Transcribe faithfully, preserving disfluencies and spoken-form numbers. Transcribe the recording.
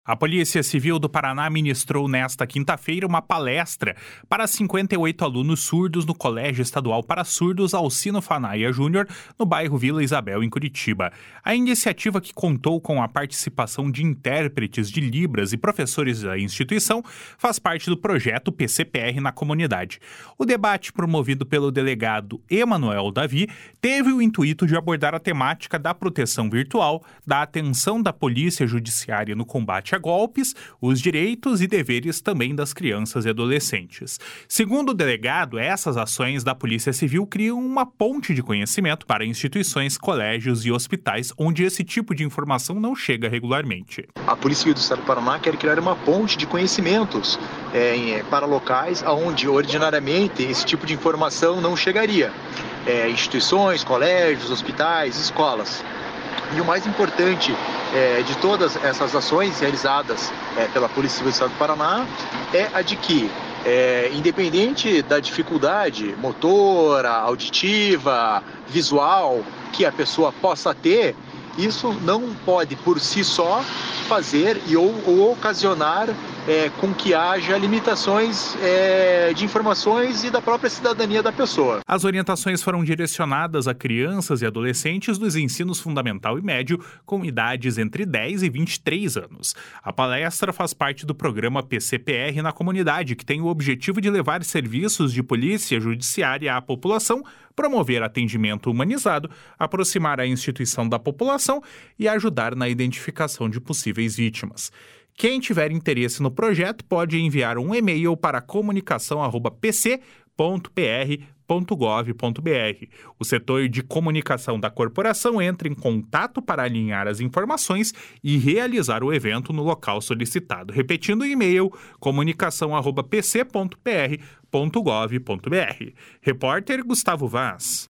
A Polícia Civil do Paraná ministrou nesta quinta-feira uma palestra para cinquenta e oito alunos surdos no Colégio Estadual para Surdos Alcino Fanaia Júnior, no bairro Vila Isabel, em Curitiba. A iniciativa, que contou com a participação de intérpretes de Libras e professores da instituição, faz parte do projeto P C P R na comunidade. O debate, promovido pelo delegado Emanuel Davi, teve o intuito de abordar a temática da proteção virtual, da atenção da Polícia Judiciária no combate a golpes, os direitos e deveres também das crianças e adolescentes. Segundo o delegado, essas ações da Polícia Civil criam uma ponte de conhecimento para instituições, colégios e hospitais onde esse tipo de informação não chega regularmente. A Polícia Civil do Estado do Paraná quer criar uma ponte de conhecimentos é, para locais onde ordinariamente esse tipo de informação não chegaria. É, instituições, colégios, hospitais, escolas. E o mais importante é, de todas essas ações realizadas é, pela Polícia Civil do Estado do Paraná é a de que, é, independente da dificuldade motora, auditiva, visual que a pessoa possa ter, isso não pode por si só fazer e ou, ou ocasionar é, com que haja limitações é, de informações e da própria cidadania da pessoa. As orientações foram direcionadas a crianças e adolescentes dos ensinos fundamental e médio com idades entre dez e vinte e três anos. A palestra faz parte do programa P C P R na comunidade, que tem o objetivo de levar serviços de polícia judiciária à população, promover atendimento humanizado, aproximar a instituição da população e ajudar na identificação de possíveis vítimas. Quem tiver interesse no projeto pode enviar um e-mail para comunicação arroba p c ponto p r ponto gov ponto b r. O setor de comunicação da corporação entra em contato para alinhar as informações e realizar o evento no local solicitado. Repetindo o e-mail, comunicação arroba p c ponto p r ponto gov ponto b r. Repórter Gustavo Vaz.